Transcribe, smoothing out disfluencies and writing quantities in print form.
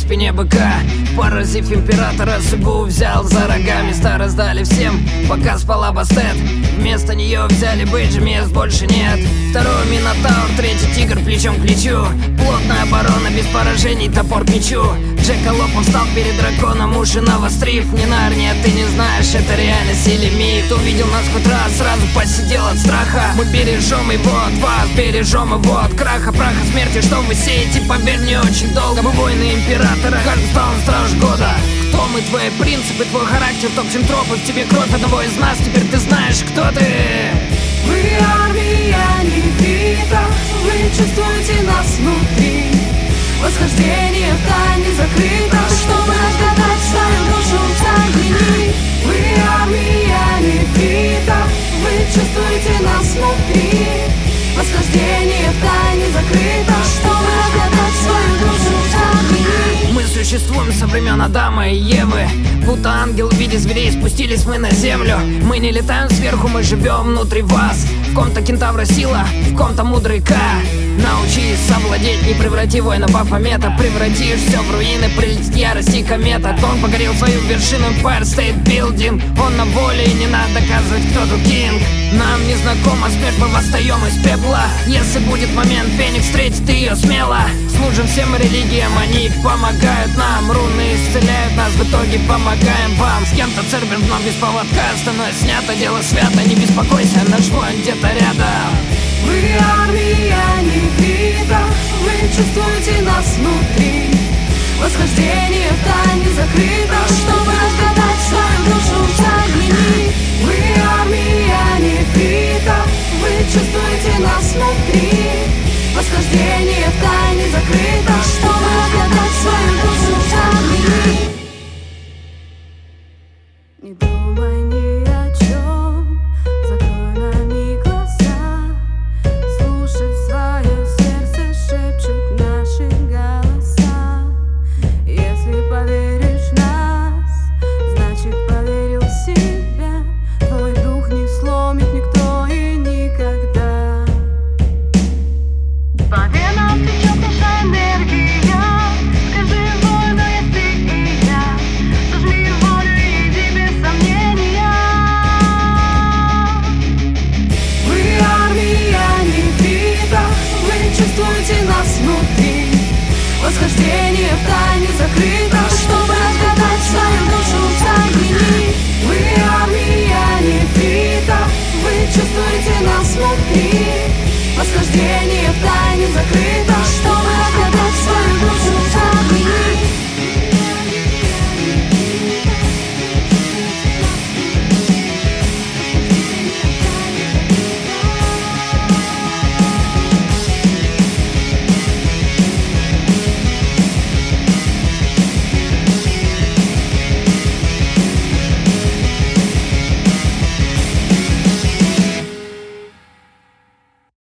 спине быка. Поразив императора, судьбу взял за рога. Места раздали всем, пока спала Бастет. Вместо нее взяли Бейджи, мест больше нет. Второй Минотавр, третий Тигр плечом к плечу. Плотная оборона, без поражений, топор к мечу. Джека Лопов встал перед драконом, уши навострив. Не Нарния, ты не знаешь, это реальность или миф. Увидел нас хоть раз, сразу посидел от страха. Мы бережем его от вас, бережем его от краха. Праха смерти, что вы сеете, поверь, не очень долго. Мы воины императора, каждый стал на страж года. Кто мы, твои принципы, твой характер, топчем тропы. В тебе кровь одного из нас, теперь ты знаешь, кто ты. Вы армия нефритов, вы чувствуете нас внутри. Восхождение в тайне закрыто, чтобы разгадать свою душу в соединении. Вы армия нефритов, вы чувствуете нас внутри. Восхождение в тайне закрыто, чтобы разгадать свою душу в соединении. Мы существуем со времен Адама и Евы. Будто ангел в виде зверей, спустились мы на землю. Мы не летаем сверху, мы живем внутри вас. В ком-то кентавра сила, в ком-то мудрый К. Научись совладеть, не преврати воина в Бафомета. Превратишь все в руины, прилетит ярость и комета. Он покорил свою вершину, Empire State Building. Он на воле, и не надо доказывать, кто тут кинг. Нам не знакома смерть, мы восстаем из пепла. Если будет момент, Феникс встретит ее смело. Служим всем религиям, они помогают нам. Руны исцеляют нас, в итоге помогаем вам. С кем-то Цербер, но без поводка. Остальное снято, дело свято, не беспокойся, наш воин где-то рядом. Вы армия нефритов, вы чувствуете нас внутри. Восхождение в тайне закрыто, чтобы разгадать свою душу в соединении.